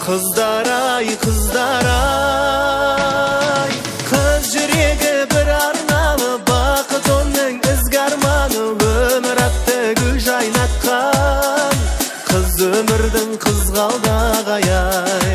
Kızlar ay, kızlar ay, kız жүрегі bir arnalı, бақыт оның ізгарманы, өмір атты гүл жайнатқан, қыз өмірдің қызғалдақ ай.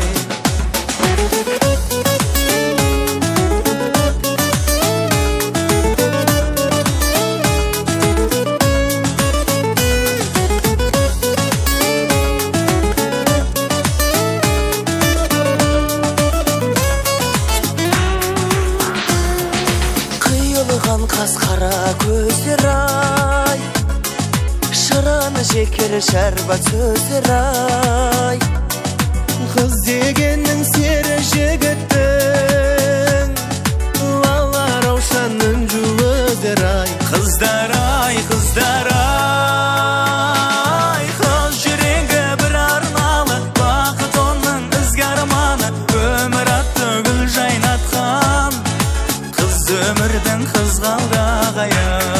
Қасқара көздер ай, шыраны жекер шәрбат сөздер ай. Қыз дегеннің сері жігіттің, лала раушанның жүлізер ай. Қыздар ай, қыздар ай, қыз жүрегі бір арналы, бақыт оның ізгарманы, өмір атты гүл жайнатқан, қыз өмірдің қызғалдақ ай.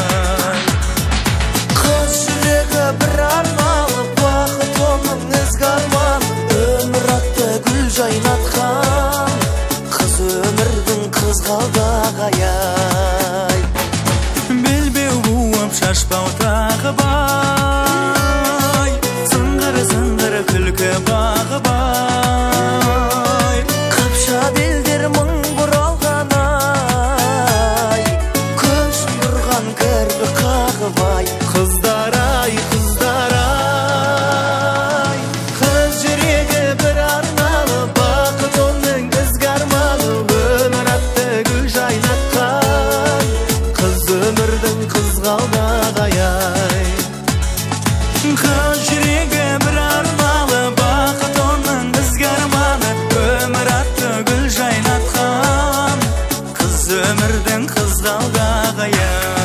Қыз жүрегі бір арналы, бақыт оның ізгарманы, өмір атты гүл жайнатқан, қыз өмірдің қызғалдақ ай. Белбеу буып шашбау тағып ай, сыңғыр-сыңғыр күлкі бағып ай, қапша белдер мың бұралған ай, көзін бұрған кірпі қағып ай. Kızlar ay, kızlar ay, kız жүрегі bir arnalı, бақыт оның ізгарманы, өмір атты гүл жайнатқан, қыз өмірдің қызғалдақ ай. Қыз жүрегі бір арналы, бақыт оның ізгарманы, өмір атты гүл жайнатқан, қыз өмірдің қызғалдақ ай.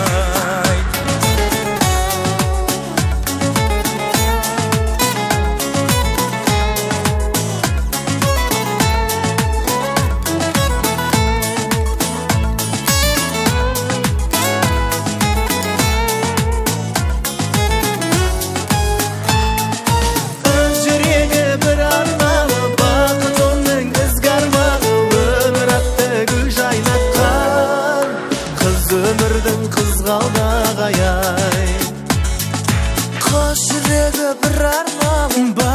Kız жүрегі bir arnalı, бақыт оның ізгарманы, өмір атты гүл жайнатқан, қыз өмірдің қызғалдақ ай. Қыз жүрегі бір арналы,